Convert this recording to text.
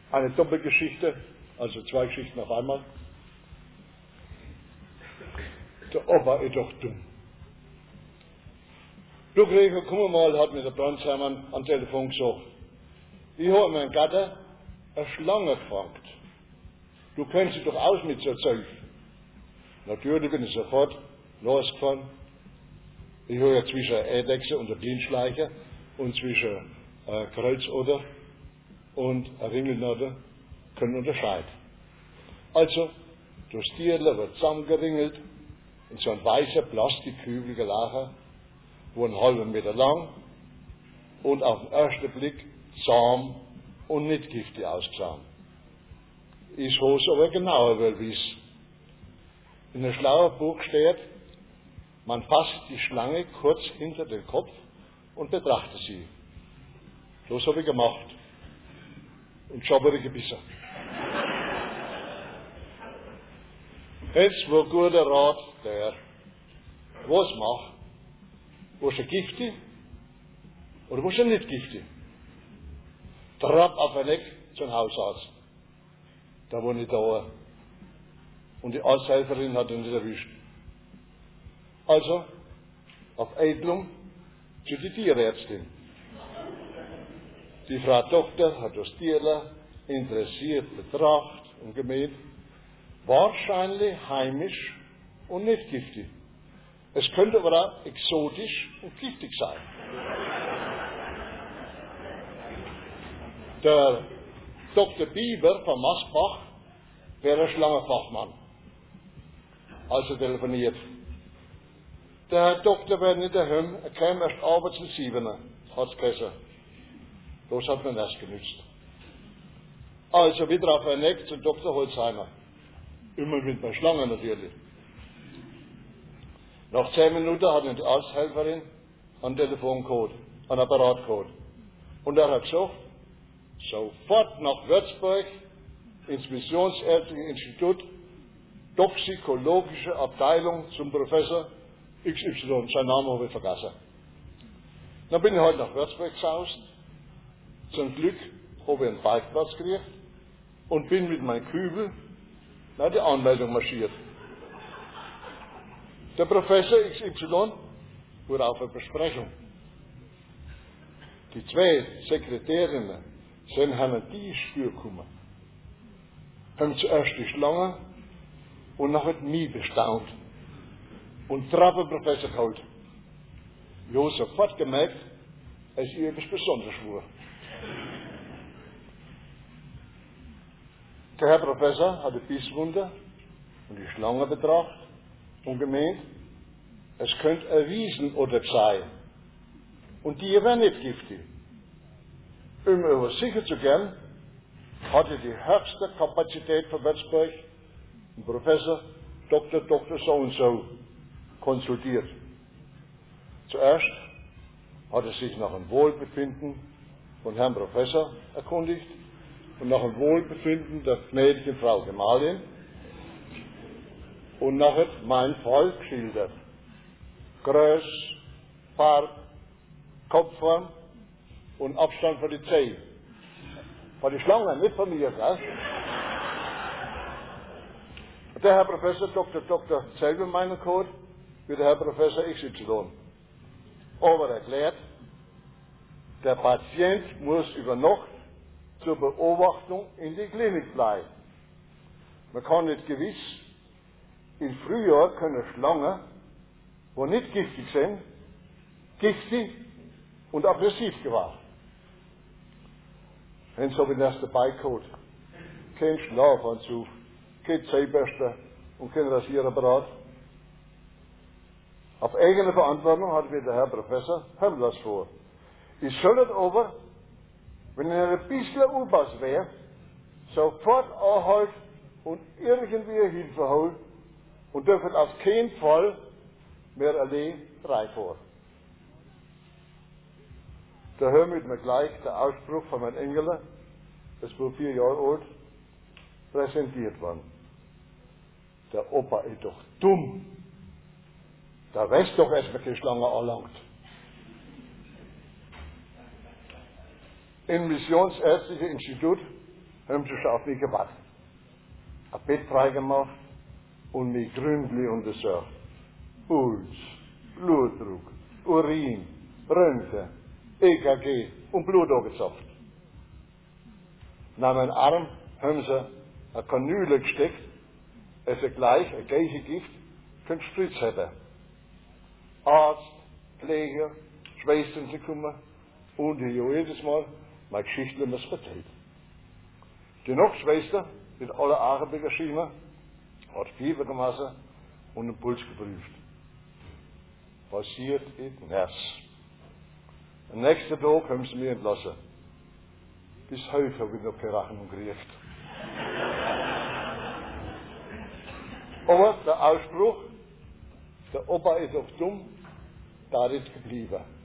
Eine Doppelgeschichte, also 2 Geschichten auf einmal. Der Opa ist doch dumm. Du Gregor, komm mal, hat mir der Brandsheimer am Telefon gesagt. Ich habe meinen Gatter eine Schlange gefragt. Du kennst dich doch aus mit so Zeug. Natürlich bin ich sofort losgefahren. Ich habe ja zwischen Eidechse und der Blindschleicher und zwischen Kreuzotter und Ringelnotter können unterscheiden. Also, das Tierle wird zusammengeringelt in so ein weißer Plastikkübel gelagert, wo 1,5 Meter lang und auf den ersten Blick zahm und nicht giftig ausgesehen. Ich habe es aber genauer wissen. In der schlauen Buch steht, man fasst die Schlange kurz hinter den Kopf und betrachtet sie. Das habe ich gemacht. Und schon habe ich gebissen. Jetzt war guter Rat der, was macht? Was ist giftig oder was ist nicht giftig? Trapp auf den Eck zum Hausarzt. Da war ich da. Und die Arzthelferin hat ihn nicht erwischt. Also, auf Eitlung zu die Tierärztin. Die Frau Doktor hat das Tierler interessiert betrachtet und gemeint, wahrscheinlich heimisch und nicht giftig. Es könnte aber auch exotisch und giftig sein. Der Dr. Bieber von Masbach wäre ein Schlangenfachmann. Also telefoniert. Der Herr Doktor wäre nicht daheim, er käme erst abends um 7 Uhr, hat es geheißen. Das hat man erst genützt. Also wieder auf ein Eck zum Dr. Holzheimer. Immer mit einer Schlange natürlich. Nach 10 Minuten hat ihn die Arzthelferin einen Telefoncode, einen Apparatcode. Und er hat gesagt, sofort nach Würzburg ins Missionsärztliche Institut, Toxikologische Abteilung zum Professor XY, sein Name habe ich vergessen. Dann bin ich heute nach Würzburg gesaust. Zum Glück habe ich einen Parkplatz gekriegt und bin mit meinem Kübel nach der Anmeldung marschiert. Der Professor XY wurde auf eine Besprechung. Die 2 Sekretärinnen sind an die Tür gekommen, haben zuerst die Schlange und nachher mich bestaunt und Trappe Professor geholt. Ich habe sofort gemerkt, es ist etwas Besonderes war. Der Herr Professor hat die Bisswunde und die Schlange betrachtet und gemeint, es könnte ein Wiesenotter sein. Und die wäre nicht giftig. Um aber sicher zu gehen, hatte die höchste Kapazität von Würzburg ein Professor Dr. so und so konsultiert. Zuerst hat er sich nach dem Wohlbefinden von Herrn Professor erkundigt und nach dem Wohlbefinden der gnädigen Frau Gemahlin und nachher mein Fall geschildert. Größe, Farbe, Kopfform und Abstand von den Zehen. Von den Schlangen, nicht von mir, gell? Der Herr Professor Dr. selber meinen Code wie der Herr Professor XY. Aber erklärt, der Patient muss über Nacht zur Beobachtung in die Klinik bleiben. Man kann nicht gewiss, im Frühjahr können Schlangen, die nicht giftig sind, giftig und aggressiv geworden. Jetzt habe ich erst dabei geholt. Kein Schlafanzug, kein Zahnbürste und kein Rasierapparat. Auf eigene Verantwortung hat mir der Herr Professor Hömmlers vor. Ich soll es aber, wenn er ein bisschen unpass wäre, sofort anhalten und irgendwie Hilfe holen und dürfen auf keinen Fall mehr allein reinfahren. Da hört mir gleich der Ausspruch von meinem Enkel, das war 4 Jahre alt, präsentiert worden. Der Opa ist doch dumm. Da weiß doch erst, wer die Schlange anlangt. Im Missionsärztlichen Institut haben sie schon auf mich gewartet. Ein Bett freigemacht und mich gründlich untersucht. Puls, Blutdruck, Urin, Röntgen, EKG und Blut angezapft. Nach meinem Arm haben sie eine Kanüle gesteckt, also gleich ein Gegengift für den Spritz hätte. Arzt, Pfleger, Schwestern sind gekommen und ich habe jedes Mal meine Geschichte mir erzählt. Die Nachtschwester mit aller Arbeit erschienen, hat Fieber gemessen und den Puls geprüft. Passiert ist nichts. Am nächsten Tag haben sie mich entlassen. Bis heute habe ich noch keine Rechnung gekriegt. Aber der Ausspruch, der Opa ist auch dumm, da ist geblieben.